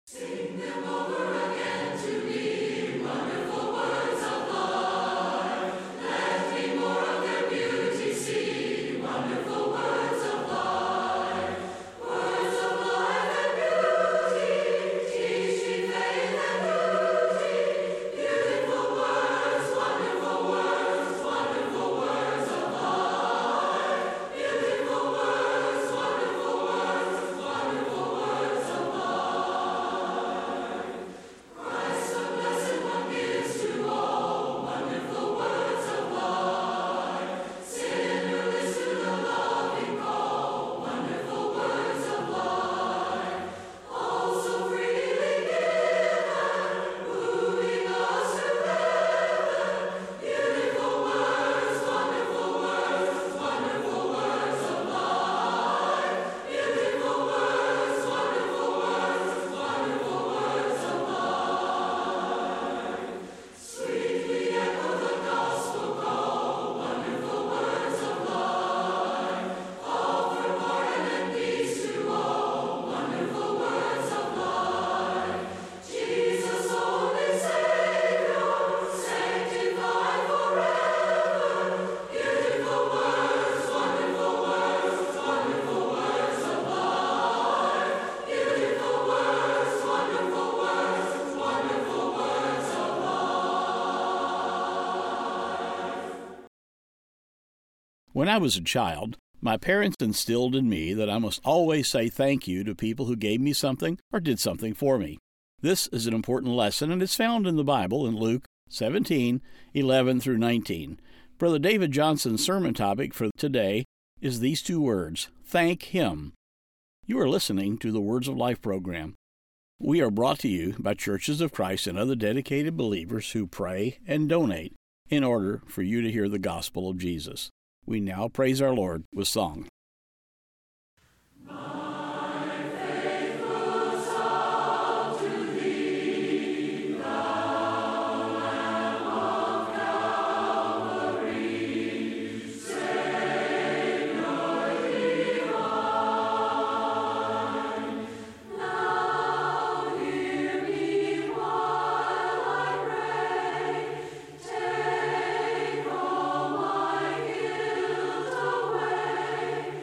Sing them over again to me, wonderful words of life. Let me more of their beauty see, wonderful words of life. Words of life and beauty, teach me faith and duty. Beautiful words, wonderful words, wonderful words of life. Beautiful words, wonderful words, wonderful words of life. Christ the blessed one gives to all wonderful words of life. Sinless to the loving call, wonderful words of life. All so freely given, moving us to heaven. Beautiful words, wonderful words, wonderful words of life. Beautiful words, wonderful words, wonderful words of life. Sweetly echo the gospel call, wonderful words of life. Offer pardon and peace to all, wonderful words of life. Jesus, only Savior, sanctified forever. Beautiful words, wonderful words, wonderful words of life. Beautiful words, wonderful words, wonderful words of life. When I was a child, my parents instilled in me that I must always say thank you to people who gave me something or did something for me. This is an important lesson, and it's found in the Bible in Luke 17:11 through 19. Brother David Johnson's sermon topic for today is these two words, thank Him. You are listening to the Words of Life program. We are brought to you by Churches of Christ and other dedicated believers who pray and donate in order for you to hear the gospel of Jesus. We now praise our Lord with song. Now hear me while I pray. Take all my guilt away.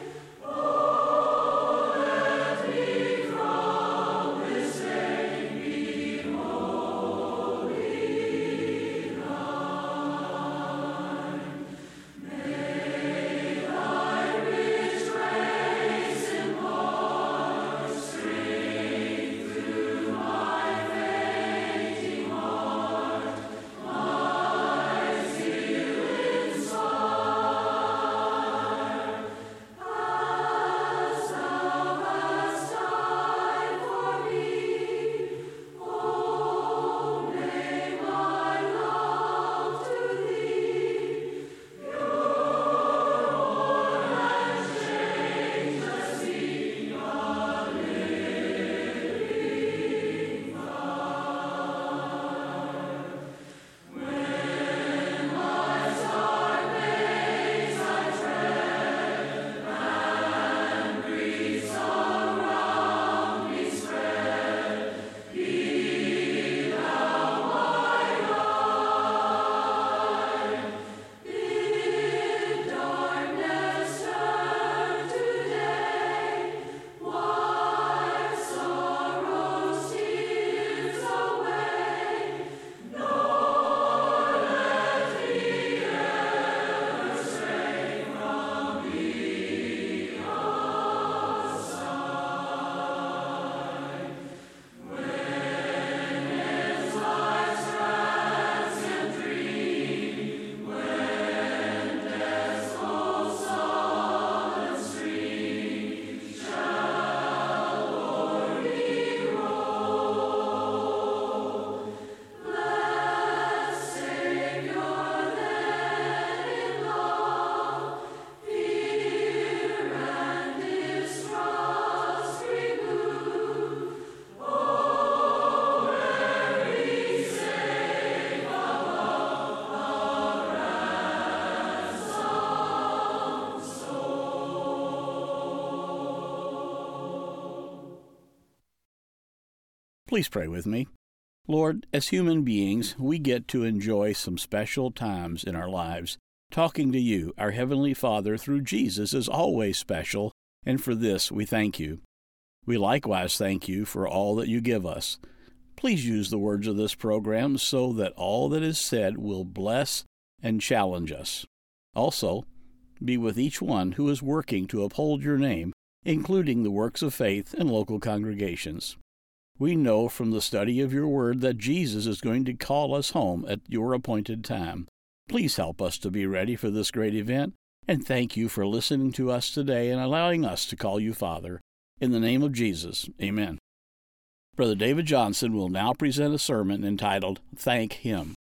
Please pray with me. Lord, as human beings, we get to enjoy some special times in our lives. Talking to you, our Heavenly Father, through Jesus is always special, and for this we thank you. We likewise thank you for all that you give us. Please use the words of this program so that all that is said will bless and challenge us. Also, be with each one who is working to uphold your name, including the works of faith and local congregations. We know from the study of your word that Jesus is going to call us home at your appointed time. Please help us to be ready for this great event, and thank you for listening to us today and allowing us to call you Father. In the name of Jesus, amen. Brother David Johnson will now present a sermon entitled, Thank Him.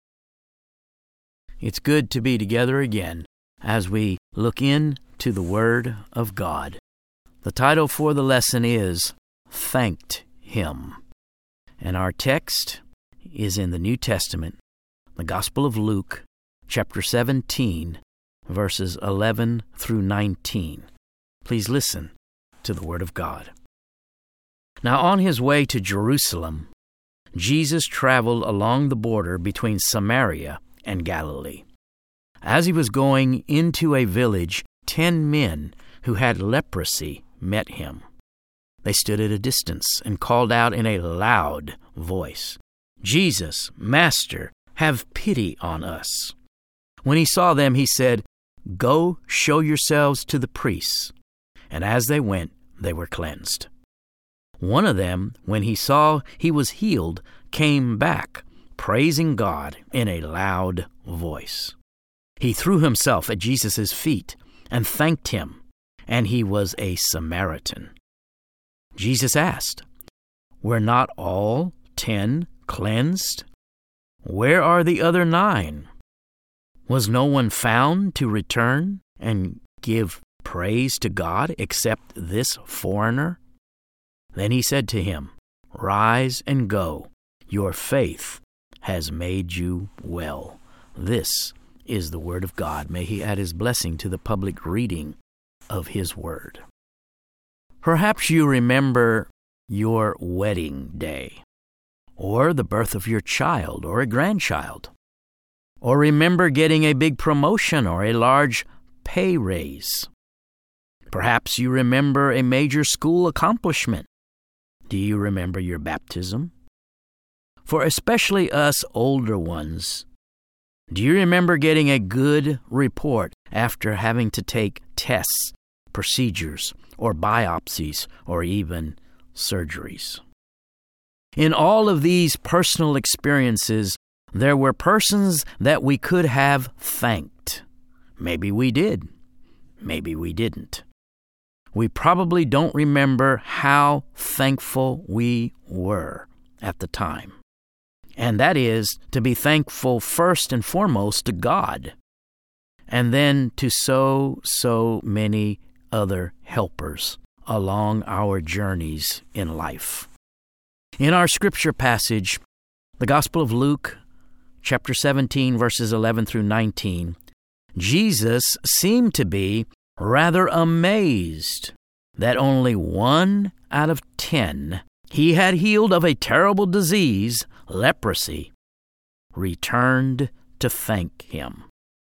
It's good to be together again as we look into the Word of God. The title for the lesson is, Thanked Him. And our text is in the New Testament, the Gospel of Luke, chapter 17, verses 11 through 19. Please listen to the Word of God. Now on his way to Jerusalem, Jesus traveled along the border between Samaria and Galilee. As he was going into a village, 10 men who had leprosy met him. They stood at a distance and called out in a loud voice, "Jesus, Master, have pity on us." When he saw them, he said, "Go show yourselves to the priests." And as they went, they were cleansed. One of them, when he saw he was healed, came back, praising God in a loud voice. He threw himself at Jesus' feet and thanked him, and he was a Samaritan. Jesus asked, "Were not all 10 cleansed? Where are the other 9? Was no one found to return and give praise to God except this foreigner?" Then he said to him, "Rise and go. Your faith has made you well." This is the Word of God. May He add His blessing to the public reading of His Word. Perhaps you remember your wedding day, or the birth of your child or a grandchild, or remember getting a big promotion or a large pay raise. Perhaps you remember a major school accomplishment. Do you remember your baptism? For especially us older ones, do you remember getting a good report after having to take tests, procedures, or biopsies, or even surgeries? In all of these personal experiences, there were persons that we could have thanked. Maybe we did. Maybe we didn't. We probably don't remember how thankful we were at the time. And that is to be thankful first and foremost to God, and then to so many other helpers along our journeys in life. In our scripture passage, the Gospel of Luke, chapter 17, verses 11 through 19, Jesus seemed to be rather amazed that only 1 out of 10 he had healed of a terrible disease, leprosy, returned to thank him.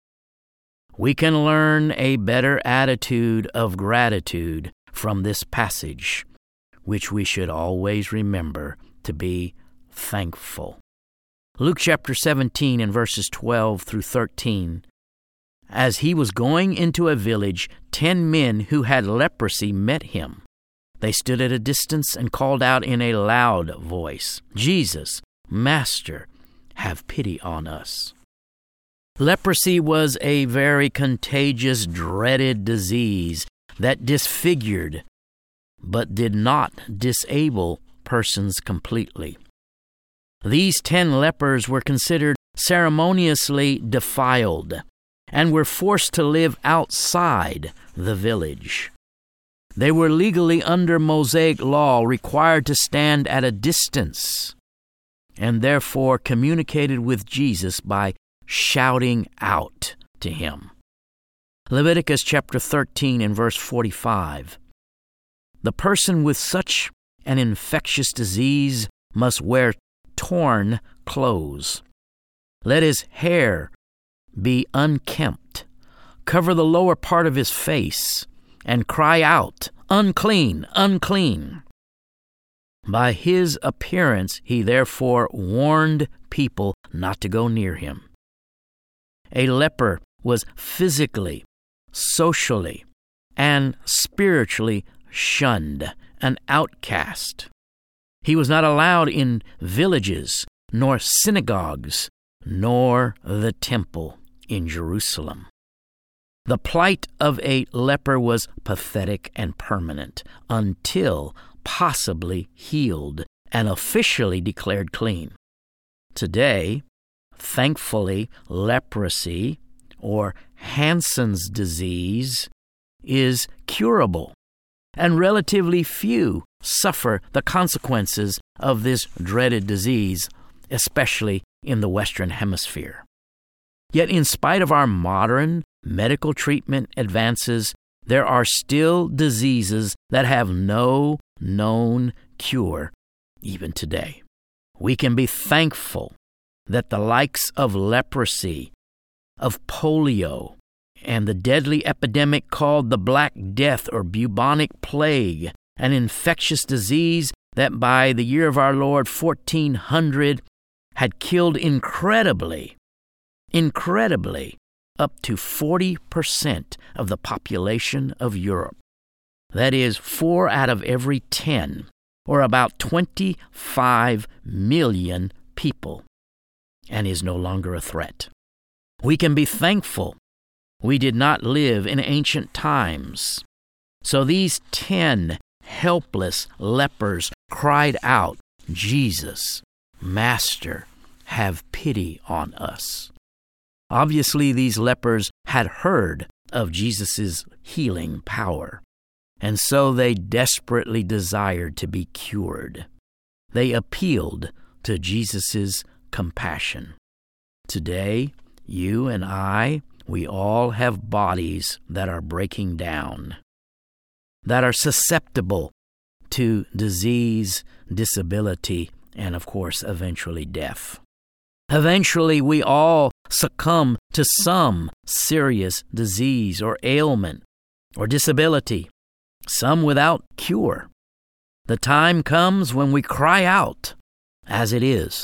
We can learn a better attitude of gratitude from this passage, which we should always remember to be thankful. Luke chapter 17 and verses 12 through 13. As he was going into a village, 10 men who had leprosy met him. They stood at a distance and called out in a loud voice, "Jesus, Master, have pity on us." Leprosy was a very contagious, dreaded disease that disfigured but did not disable persons completely. These 10 lepers were considered ceremoniously defiled and were forced to live outside the village. They were legally under Mosaic law required to stand at a distance and therefore communicated with Jesus by shouting out to him. Leviticus chapter 13 and verse 45. The person with such an infectious disease must wear torn clothes. Let his hair be unkempt, cover the lower part of his face, and cry out, "Unclean, unclean." By his appearance he therefore warned people not to go near him. A leper was physically, socially, and spiritually shunned, an outcast. He was not allowed in villages, nor synagogues, nor the temple in Jerusalem. The plight of a leper was pathetic and permanent until possibly healed and officially declared clean. Today, thankfully, leprosy, or Hansen's disease, is curable, and relatively few suffer the consequences of this dreaded disease, especially in the Western Hemisphere. Yet in spite of our modern medical treatment advances, there are still diseases that have no known cure even today. We can be thankful that the likes of leprosy, of polio, and the deadly epidemic called the Black Death or bubonic plague, an infectious disease that by the year of our Lord 1400 had killed incredibly, up to 40% of the population of Europe. That is 4 out of every 10, or about 25 million people, and is no longer a threat. We can be thankful we did not live in ancient times. So these 10 helpless lepers cried out, "Jesus, Master, have pity on us." Obviously, these lepers had heard of Jesus' healing power, and so they desperately desired to be cured. They appealed to Jesus' compassion. Today, you and I, we all have bodies that are breaking down, that are susceptible to disease, disability, and of course, eventually death. Eventually, we all succumb to some serious disease or ailment or disability, some without cure. The time comes when we cry out, as it is,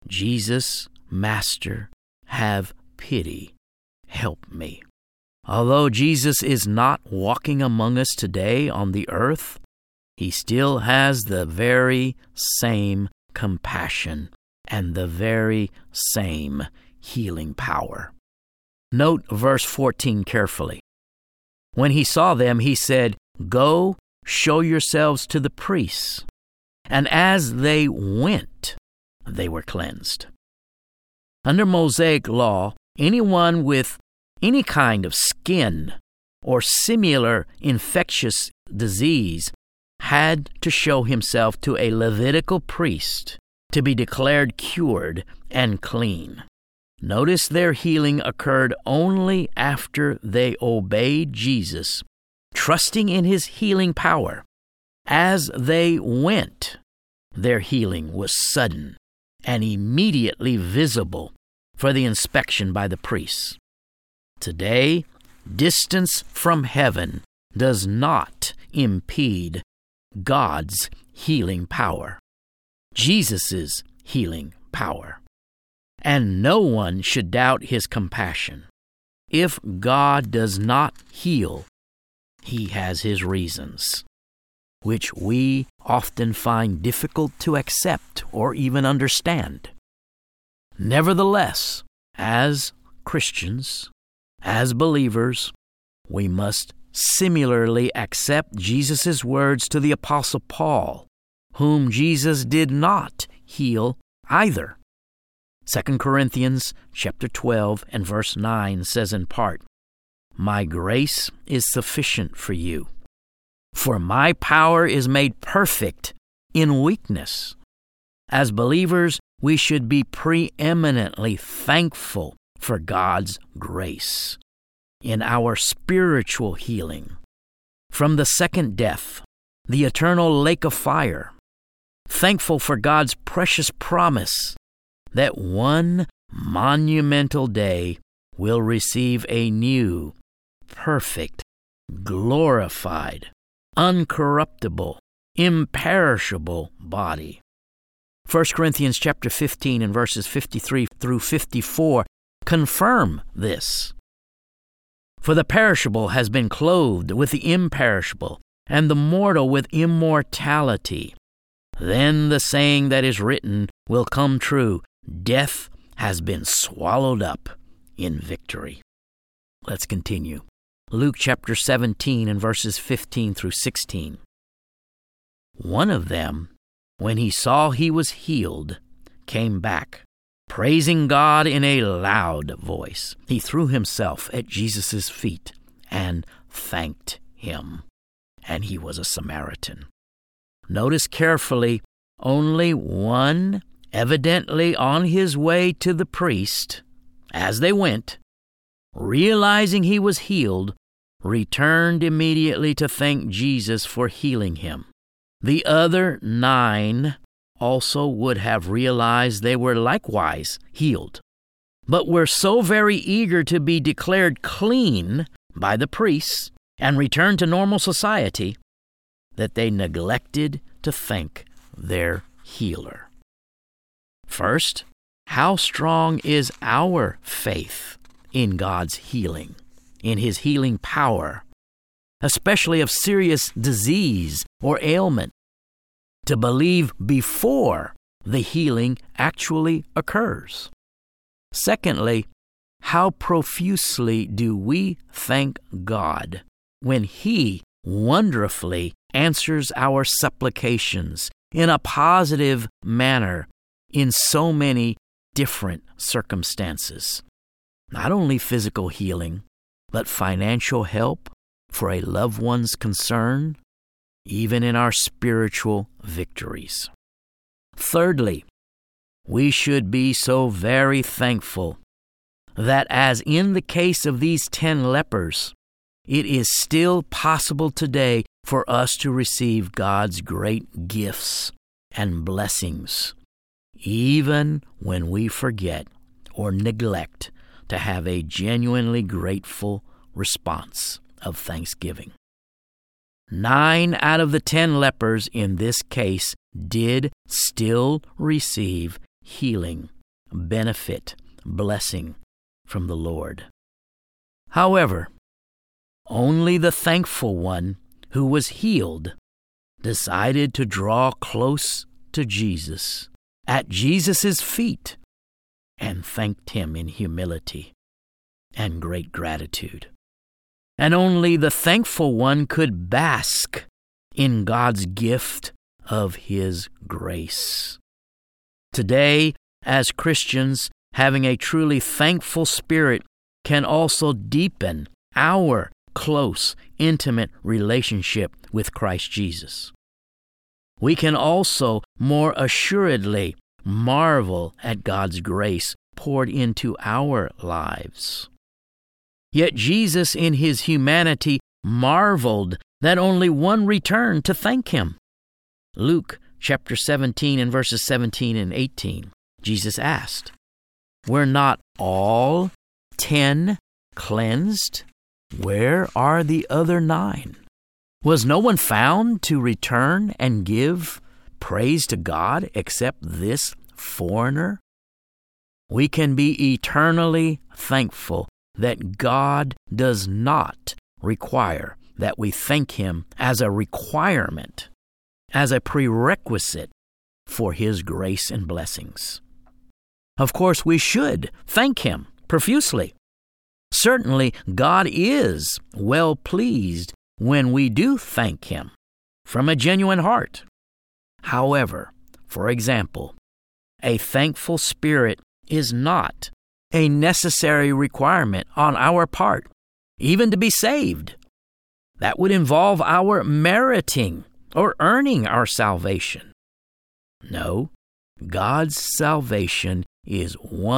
"Jesus, Master, have pity, help me." Although Jesus is not walking among us today on the earth, he still has the very same compassion and the very same healing power. Note verse 14 carefully. When he saw them, he said, "Go, show yourselves to the priests." And as they went, they were cleansed. Under Mosaic law, anyone with any kind of skin or similar infectious disease had to show himself to a Levitical priest to be declared cured and clean. Notice their healing occurred only after they obeyed Jesus, trusting in his healing power. As they went, their healing was sudden and immediately visible for the inspection by the priests. Today, distance from heaven does not impede God's healing power, Jesus' healing power. And no one should doubt his compassion. If God does not heal, he has his reasons, which we often find difficult to accept or even understand. Nevertheless, as Christians, as believers, we must similarly accept Jesus' words to the Apostle Paul, whom Jesus did not heal either. 2 Corinthians chapter 12 and verse 9 says in part, "My grace is sufficient for you, for my power is made perfect in weakness." As believers, we should be preeminently thankful for God's grace in our spiritual healing from the second death, the eternal lake of fire, thankful for God's precious promise that one monumental day will receive a new, perfect, glorified, uncorruptible, imperishable body. 1 Corinthians chapter 15 and verses 53 through 54 confirm this. For the perishable has been clothed with the imperishable, and the mortal with immortality. Then the saying that is written will come true, death has been swallowed up in victory. Let's continue. Luke chapter 17 and verses 15 through 16. One of them, when he saw he was healed, came back, praising God in a loud voice. He threw himself at Jesus' feet and thanked him. And he was a Samaritan. Notice carefully, only one, evidently on his way to the priest, as they went, realizing he was healed, returned immediately to thank Jesus for healing him. The other 9 also would have realized they were likewise healed, but were so very eager to be declared clean by the priests and return to normal society that they neglected to thank their healer. First, how strong is our faith in God's healing, in His healing power, especially of serious disease or ailment, to believe before the healing actually occurs? Secondly, how profusely do we thank God when He wonderfully answers our supplications in a positive manner in so many different circumstances? Not only physical healing, but financial help for a loved one's concern, even in our spiritual victories. Thirdly, we should be so very thankful that, as in the case of these 10 lepers, it is still possible today for us to receive God's great gifts and blessings, even when we forget or neglect to have a genuinely grateful response of thanksgiving. 9 out of the 10 lepers in this case did still receive healing, benefit, blessing from the Lord. However, only the thankful one who was healed decided to draw close to Jesus at Jesus' feet and thanked Him in humility and great gratitude. And only the thankful one could bask in God's gift of His grace. Today, as Christians, having a truly thankful spirit can also deepen our close, intimate relationship with Christ Jesus. We can also more assuredly marvel at God's grace poured into our lives. Yet Jesus in His humanity marveled that only one returned to thank Him. Luke chapter 17 and verses 17 and 18, Jesus asked, "Were not all 10 cleansed? Where are the other 9? Was no one found to return and give praise to God except this foreigner?" We can be eternally thankful that God does not require that we thank Him as a requirement, as a prerequisite for His grace and blessings. Of course, we should thank Him profusely. Certainly, God is well pleased when we do thank Him from a genuine heart. However, for example, a thankful spirit is not a necessary requirement on our part, even to be saved. That would involve our meriting or earning our salvation. No, God's salvation is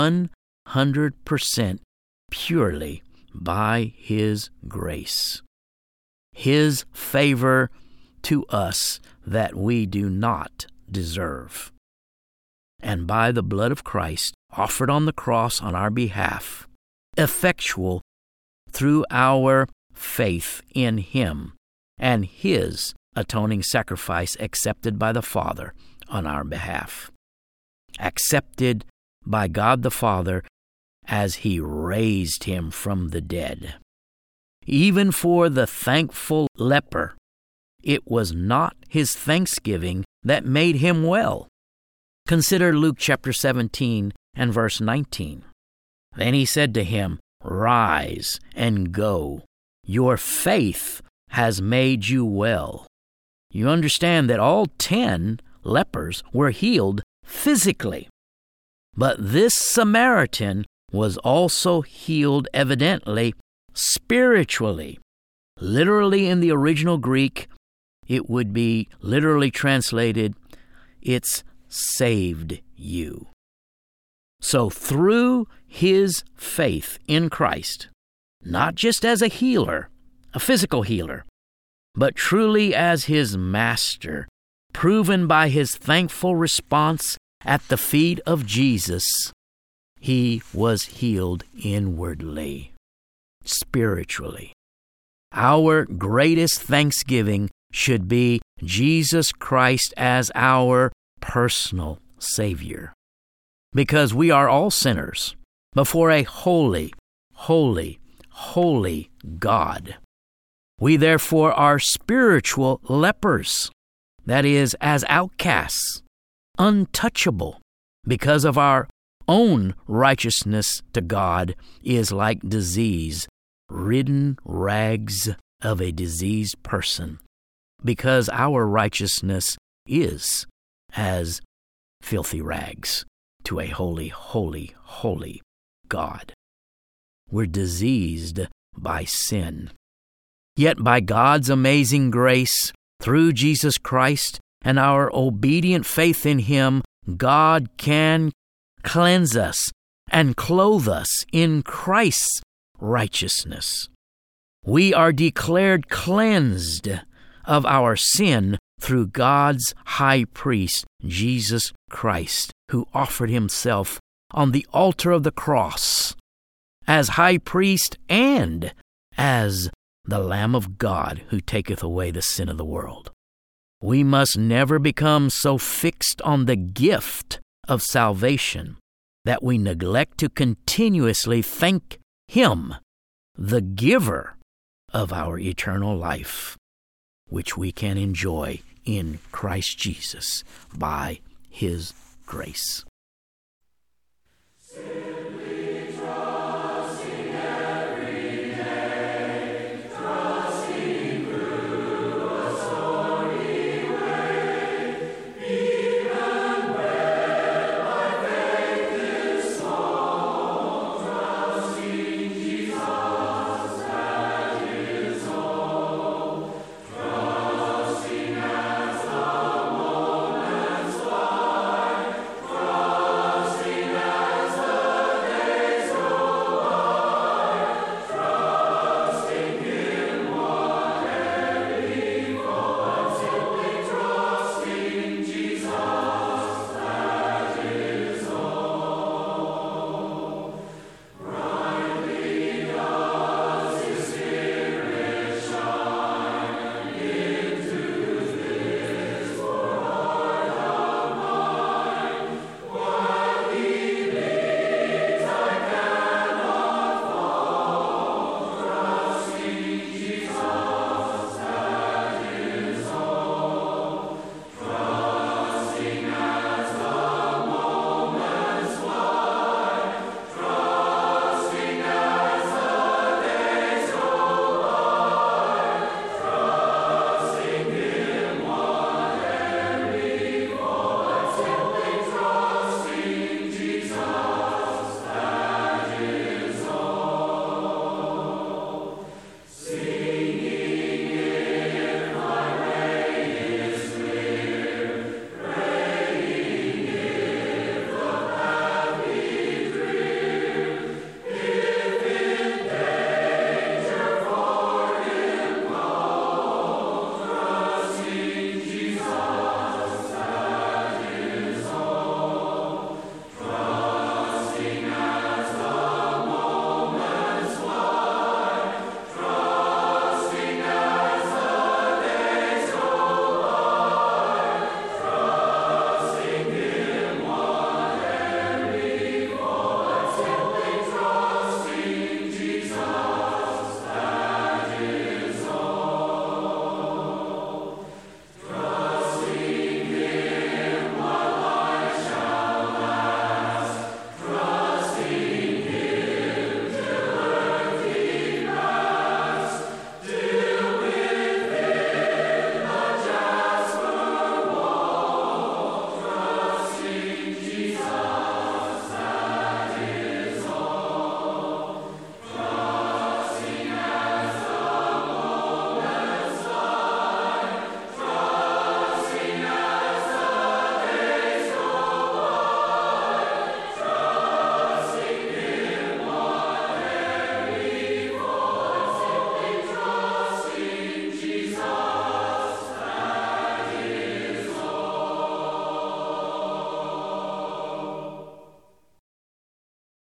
100% purely by His grace, His favor to us that we do not deserve. And by the blood of Christ, offered on the cross on our behalf, effectual through our faith in Him and His atoning sacrifice accepted by the Father on our behalf. Accepted by God the Father as He raised Him from the dead. Even for the thankful leper, it was not his thanksgiving that made him well. Consider Luke chapter 17 and verse 19. Then He said to him, "Rise and go. Your faith has made you well." You understand that all 10 lepers were healed physically. But this Samaritan was also healed evidently spiritually. Literally in the original Greek, it would be literally translated, "It's saved you." So through his faith in Christ, not just as a healer, a physical healer, but truly as his master, proven by his thankful response at the feet of Jesus, he was healed inwardly, spiritually. Our greatest thanksgiving should be Jesus Christ as our personal Savior, because we are all sinners before a holy, holy, holy God. We therefore are spiritual lepers, that is, as outcasts, untouchable, because of our own righteousness to God is like disease-ridden rags of a diseased person, because our righteousness is as filthy rags to a holy, holy, holy God. We're diseased by sin. Yet by God's amazing grace, through Jesus Christ and our obedient faith in Him, God can cleanse us and clothe us in Christ's righteousness. We are declared cleansed of our sin through God's high priest, Jesus Christ, who offered Himself on the altar of the cross as high priest and as the Lamb of God who taketh away the sin of the world. We must never become so fixed on the gift of salvation that we neglect to continuously thank Him, the giver of our eternal life, which we can enjoy in Christ Jesus by His grace. From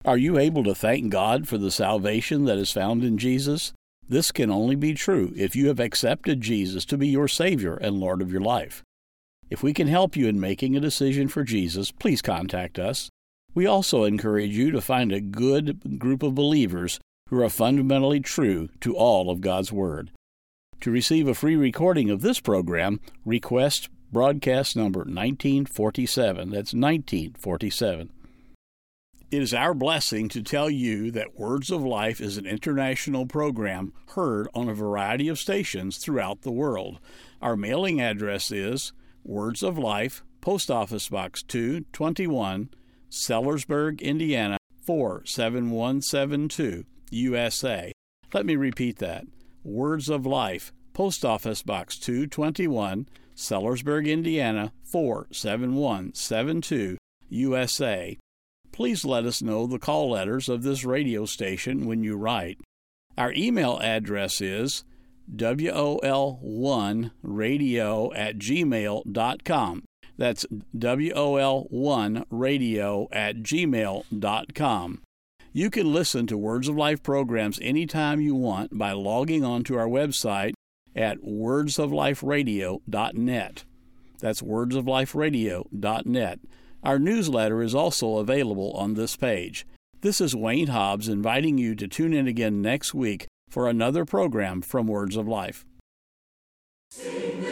Are you able to thank God for the salvation that is found in Jesus? This can only be true if you have accepted Jesus to be your Savior and Lord of your life. If we can help you in making a decision for Jesus, please contact us. We also encourage you to find a good group of believers who are fundamentally true to all of God's Word. To receive a free recording of this program, request broadcast number 1947. That's 1947. It is our blessing to tell you that Words of Life is an international program heard on a variety of stations throughout the world. Our mailing address is Words of Life, Post Office Box 221, Sellersburg, Indiana 47172, USA. Let me repeat that. Words of Life, Post Office Box 221, Sellersburg, Indiana 47172, USA. Please let us know the call letters of this radio station when you write. Our email address is wol1radio@gmail.com. That's wol1radio@gmail.com. You can listen to Words of Life programs anytime you want by logging on to our website at wordsofliferadio.net. That's wordsofliferadio.net. Our newsletter is also available on this page. This is Wayne Hobbs inviting you to tune in again next week for another program from Words of Life. Sing